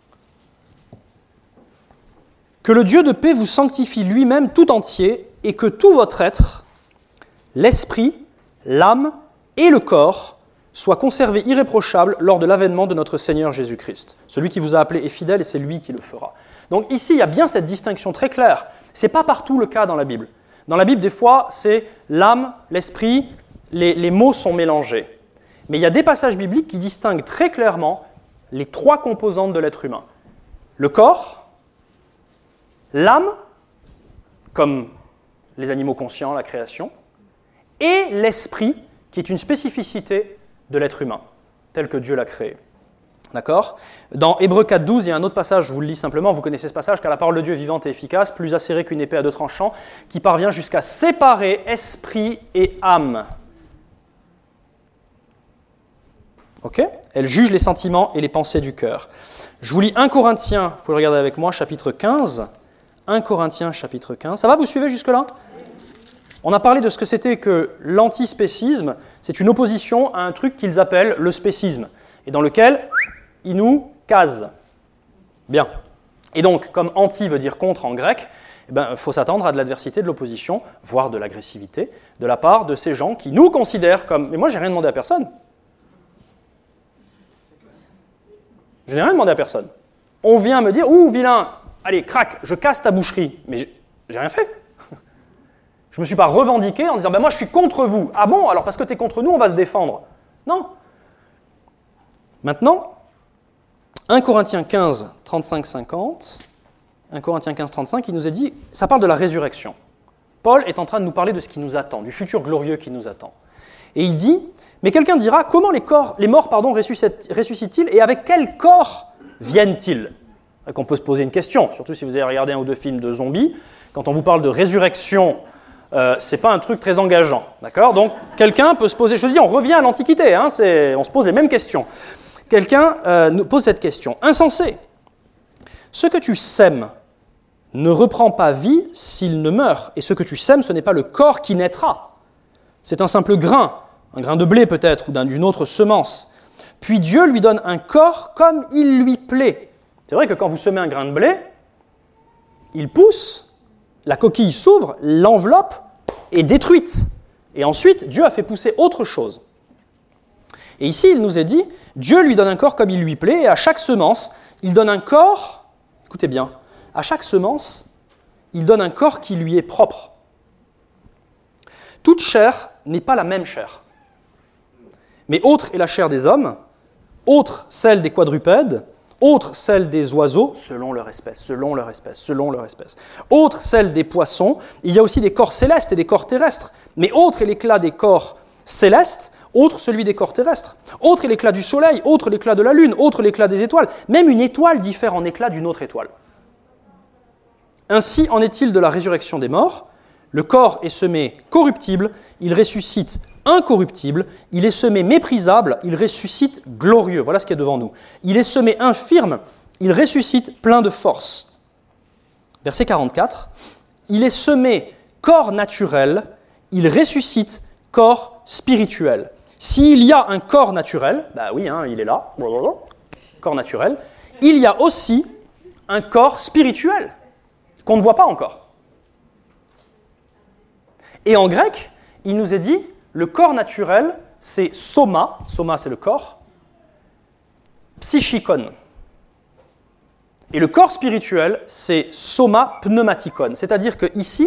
Que le Dieu de paix vous sanctifie lui-même tout entier et que tout votre être, l'esprit, l'âme et le corps soient conservés irréprochables lors de l'avènement de notre Seigneur Jésus-Christ. Celui qui vous a appelé est fidèle et c'est lui qui le fera. Donc ici, il y a bien cette distinction très claire. Ce n'est pas partout le cas dans la Bible. Dans la Bible, des fois, c'est l'âme, l'esprit, les mots sont mélangés. Mais il y a des passages bibliques qui distinguent très clairement les 3 composantes de l'être humain. Le corps, l'âme, comme les animaux conscients, la création, et l'esprit, qui est une spécificité de l'être humain, tel que Dieu l'a créé. D'accord ? Dans Hébreux 4.12, il y a un autre passage, je vous le lis simplement, vous connaissez ce passage, car la parole de Dieu est vivante et efficace, plus acérée qu'une épée à 2 tranchants, qui parvient jusqu'à séparer esprit et âme. Ok ? Elle juge les sentiments et les pensées du cœur. Je vous lis 1 Corinthiens, vous pouvez le regarder avec moi, chapitre 15. 1 Corinthiens, chapitre 15. Ça va, vous suivez jusque-là ? On a parlé de ce que c'était que l'antispécisme. C'est une opposition à un truc qu'ils appellent le spécisme, et dans lequel ils nous casent. Bien. Et donc, comme anti veut dire contre en grec, il faut s'attendre à de l'adversité, de l'opposition, voire de l'agressivité, de la part de ces gens qui nous considèrent comme... Mais moi, j'ai rien demandé à personne. Je n'ai rien demandé à personne. On vient me dire, ouh, vilain, allez, crac, je casse ta boucherie. Mais j'ai rien fait. Je ne me suis pas revendiqué en disant, moi je suis contre vous. Ah bon, alors parce que tu es contre nous, on va se défendre. Non. Maintenant, 1 Corinthiens 15, 35-50, 1 Corinthiens 15, 35, il nous est dit, ça parle de la résurrection. Paul est en train de nous parler de ce qui nous attend, du futur glorieux qui nous attend. Et il dit, mais quelqu'un dira, comment les morts ressuscitent-ils et avec quel corps viennent-ils ? On peut se poser une question, surtout si vous avez regardé 1 ou 2 films de zombies. Quand on vous parle de résurrection, c'est pas un truc très engageant, d'accord ? Donc quelqu'un peut se poser, je te dis, on revient à l'Antiquité, on se pose les mêmes questions. Quelqu'un nous pose cette question. Insensé, ce que tu sèmes ne reprend pas vie s'il ne meurt, et ce que tu sèmes, ce n'est pas le corps qui naîtra. C'est un simple grain, un grain de blé peut-être, ou d'une autre semence. Puis Dieu lui donne un corps comme il lui plaît. C'est vrai que quand vous semez un grain de blé, il pousse, la coquille s'ouvre, l'enveloppe est détruite. Et ensuite, Dieu a fait pousser autre chose. Et ici, il nous est dit, Dieu lui donne un corps comme il lui plaît, et à chaque semence, il donne un corps, écoutez bien, à chaque semence, il donne un corps qui lui est propre. Toute chair n'est pas la même chair. Mais autre est la chair des hommes, autre celle des quadrupèdes, autre celle des oiseaux, selon leur espèce, selon leur espèce, selon leur espèce. Autre celle des poissons, il y a aussi des corps célestes et des corps terrestres. Mais autre est l'éclat des corps célestes, autre celui des corps terrestres. Autre est l'éclat du soleil, autre l'éclat de la lune, autre l'éclat des étoiles. Même une étoile diffère en éclat d'une autre étoile. Ainsi en est-il de la résurrection des morts. Le corps est semé corruptible, il ressuscite incorruptible, il est semé méprisable, il ressuscite glorieux. Voilà ce qui est devant nous. Il est semé infirme, il ressuscite plein de force. Verset 44. Il est semé corps naturel, il ressuscite corps spirituel. S'il y a un corps naturel, oui, il est là, corps naturel, il y a aussi un corps spirituel qu'on ne voit pas encore. Et en grec, il nous est dit, le corps naturel, c'est soma c'est le corps, psychikon. Et le corps spirituel, c'est soma pneumatikon. C'est-à-dire que ici,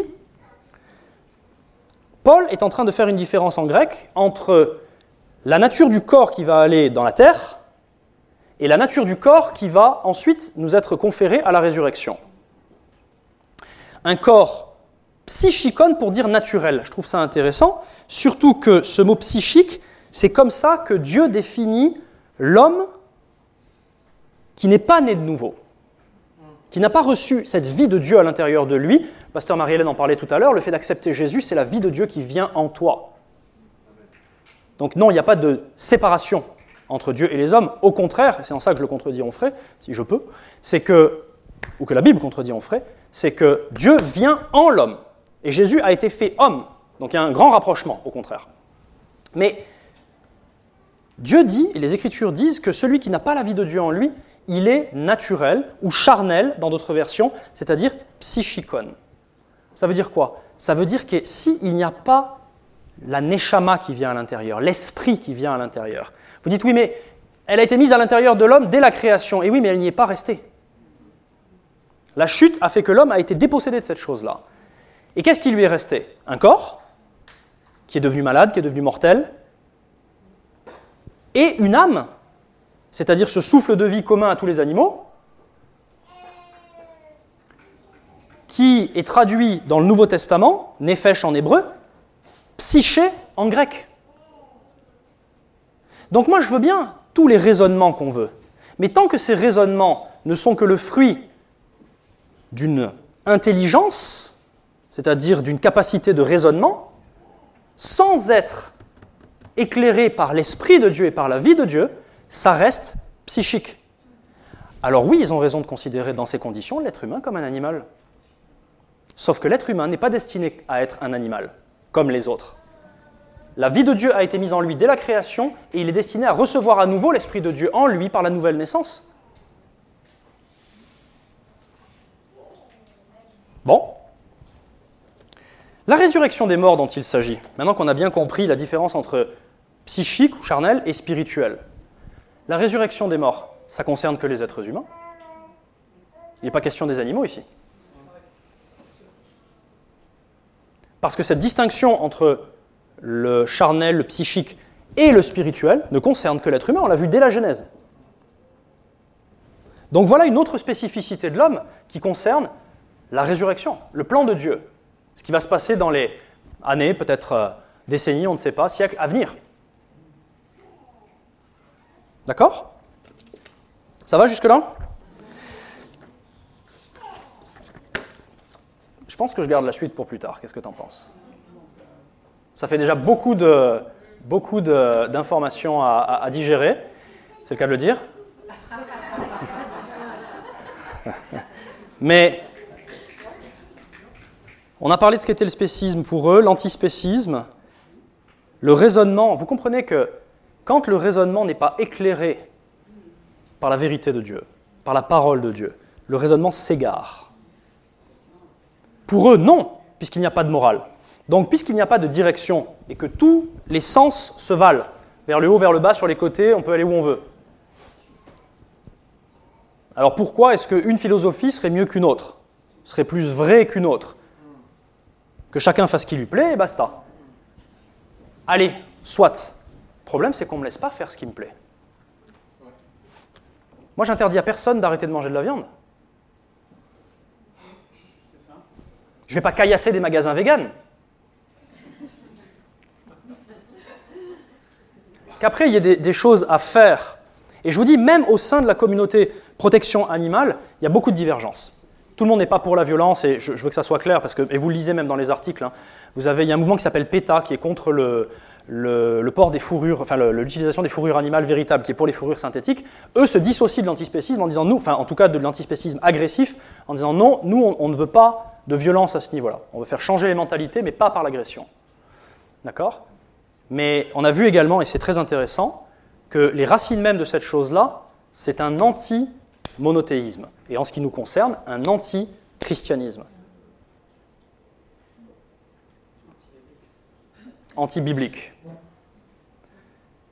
Paul est en train de faire une différence en grec entre la nature du corps qui va aller dans la terre et la nature du corps qui va ensuite nous être conférée à la résurrection. Un corps psychikon pour dire naturel. Je trouve ça intéressant, surtout que ce mot psychique, c'est comme ça que Dieu définit l'homme qui n'est pas né de nouveau, qui n'a pas reçu cette vie de Dieu à l'intérieur de lui. Pasteur Marie-Hélène en parlait tout à l'heure, le fait d'accepter Jésus, c'est la vie de Dieu qui vient en toi. Donc non, il n'y a pas de séparation entre Dieu et les hommes. Au contraire, c'est en ça que je le contredis Onfray, si je peux, c'est que, ou que la Bible contredit Onfray, c'est que Dieu vient en l'homme. Et Jésus a été fait homme. Donc il y a un grand rapprochement, au contraire. Mais Dieu dit, et les Écritures disent, que celui qui n'a pas la vie de Dieu en lui, il est naturel, ou charnel, dans d'autres versions, c'est-à-dire psychikon. Ça veut dire quoi? Ça veut dire que s'il n'y a pas la neshama qui vient à l'intérieur, l'esprit qui vient à l'intérieur, vous dites, oui, mais elle a été mise à l'intérieur de l'homme dès la création. Et oui, mais elle n'y est pas restée. La chute a fait que l'homme a été dépossédé de cette chose-là. Et qu'est-ce qui lui est resté? Un corps, qui est devenu malade, qui est devenu mortel, et une âme, c'est-à-dire ce souffle de vie commun à tous les animaux, qui est traduit dans le Nouveau Testament, nefesh en hébreu, psyché en grec. Donc moi je veux bien tous les raisonnements qu'on veut, mais tant que ces raisonnements ne sont que le fruit d'une intelligence, c'est-à-dire d'une capacité de raisonnement, sans être éclairé par l'Esprit de Dieu et par la vie de Dieu, ça reste psychique. Alors oui, ils ont raison de considérer dans ces conditions l'être humain comme un animal. Sauf que l'être humain n'est pas destiné à être un animal, comme les autres. La vie de Dieu a été mise en lui dès la création, et il est destiné à recevoir à nouveau l'Esprit de Dieu en lui par la nouvelle naissance. Bon. La résurrection des morts dont il s'agit, maintenant qu'on a bien compris la différence entre psychique ou charnel et spirituel. La résurrection des morts, ça concerne que les êtres humains. Il n'est pas question des animaux ici. Parce que cette distinction entre le charnel, le psychique et le spirituel ne concerne que l'être humain, on l'a vu dès la Genèse. Donc voilà une autre spécificité de l'homme qui concerne la résurrection, le plan de Dieu. Ce qui va se passer dans les années, peut-être décennies, on ne sait pas, siècles à venir. D'accord? Ça va jusque-là? Je pense que je garde la suite pour plus tard. Qu'est-ce que tu en penses? Ça fait déjà beaucoup d'informations à digérer. C'est le cas de le dire. Mais on a parlé de ce qu'était le spécisme pour eux, l'antispécisme, le raisonnement. Vous comprenez que quand le raisonnement n'est pas éclairé par la vérité de Dieu, par la parole de Dieu, le raisonnement s'égare. Pour eux, non, puisqu'il n'y a pas de morale. Donc, puisqu'il n'y a pas de direction et que tous les sens se valent, vers le haut, vers le bas, sur les côtés, on peut aller où on veut. Alors pourquoi est-ce qu'une philosophie serait mieux qu'une autre, serait plus vraie qu'une autre? Que chacun fasse ce qui lui plaît et basta. Allez, soit. Le problème, c'est qu'on ne me laisse pas faire ce qui me plaît. Moi, j'interdis à personne d'arrêter de manger de la viande. Je ne vais pas caillasser des magasins véganes. Qu'après, il y ait des choses à faire. Et je vous dis, même au sein de la communauté protection animale, il y a beaucoup de divergences. Tout le monde n'est pas pour la violence, et je veux que ça soit clair, parce que, et vous le lisez même dans les articles, hein, il y a un mouvement qui s'appelle PETA, qui est contre le port des fourrures, enfin l'utilisation des fourrures animales véritables, qui est pour les fourrures synthétiques. Eux se dissocient de l'antispécisme en disant, nous, enfin en tout cas de l'antispécisme agressif, en disant non, nous on ne veut pas de violence à ce niveau-là. On veut faire changer les mentalités, mais pas par l'agression. D'accord? Mais on a vu également, et c'est très intéressant, que les racines mêmes de cette chose-là, c'est un anti-monothéisme. Et en ce qui nous concerne, un anti-christianisme. Anti-biblique.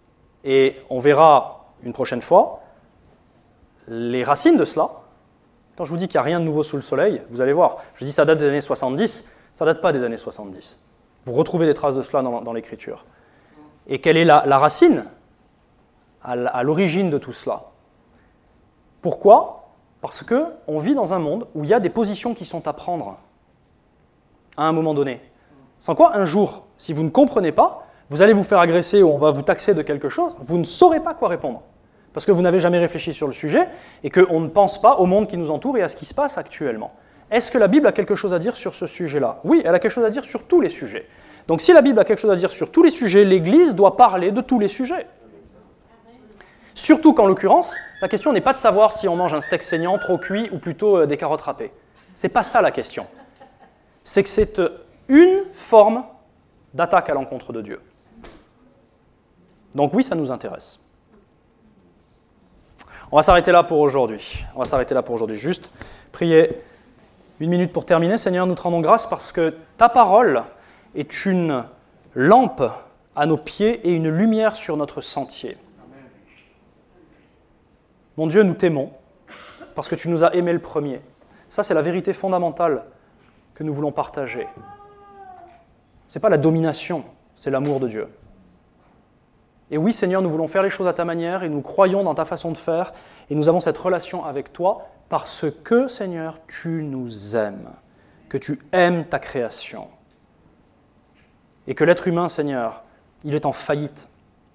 Et on verra une prochaine fois les racines de cela, Quand je vous dis qu'il n'y a rien de nouveau sous le soleil, vous allez voir, je dis ça date des années 70, ça ne date pas des années 70. Vous retrouvez des traces de cela dans l'Écriture. Et quelle est la racine à l'origine de tout cela? Pourquoi? Parce qu'on vit dans un monde où il y a des positions qui sont à prendre à un moment donné. Sans quoi, un jour, si vous ne comprenez pas, vous allez vous faire agresser ou on va vous taxer de quelque chose, vous ne saurez pas quoi répondre. Parce que vous n'avez jamais réfléchi sur le sujet et qu'on ne pense pas au monde qui nous entoure et à ce qui se passe actuellement. Est-ce que la Bible a quelque chose à dire sur ce sujet-là? Oui, elle a quelque chose à dire sur tous les sujets. Donc si la Bible a quelque chose à dire sur tous les sujets, l'Église doit parler de tous les sujets. Surtout qu'en l'occurrence, la question n'est pas de savoir si on mange un steak saignant, trop cuit ou plutôt des carottes râpées. C'est pas ça la question. C'est que c'est une forme d'attaque à l'encontre de Dieu. Donc oui, ça nous intéresse. On va s'arrêter là pour aujourd'hui. Juste prier 1 minute pour terminer. Seigneur, nous te rendons grâce parce que ta parole est une lampe à nos pieds et une lumière sur notre sentier. Mon Dieu, nous t'aimons parce que tu nous as aimés le premier. Ça, c'est la vérité fondamentale que nous voulons partager. Ce n'est pas la domination, c'est l'amour de Dieu. Et oui, Seigneur, nous voulons faire les choses à ta manière et nous croyons dans ta façon de faire et nous avons cette relation avec toi parce que, Seigneur, tu nous aimes, que tu aimes ta création. Et que l'être humain, Seigneur, il est en faillite.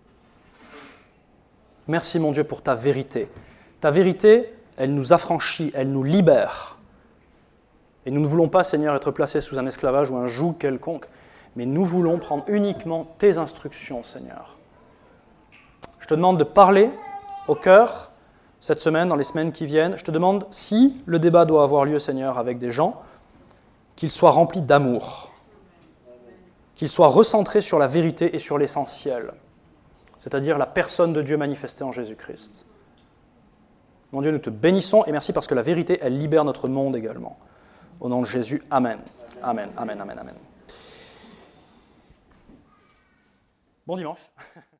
Merci, mon Dieu, pour ta vérité. Ta vérité, elle nous affranchit, elle nous libère. Et nous ne voulons pas, Seigneur, être placés sous un esclavage ou un joug quelconque, mais nous voulons prendre uniquement tes instructions, Seigneur. Je te demande de parler au cœur cette semaine, dans les semaines qui viennent. Je te demande, si le débat doit avoir lieu, Seigneur, avec des gens, qu'il soit rempli d'amour, qu'il soit recentré sur la vérité et sur l'essentiel, c'est-à-dire la personne de Dieu manifestée en Jésus-Christ. Mon Dieu, nous te bénissons et merci parce que la vérité, elle libère notre monde également. Au nom de Jésus, Amen. Amen, amen, amen, amen. Bon dimanche.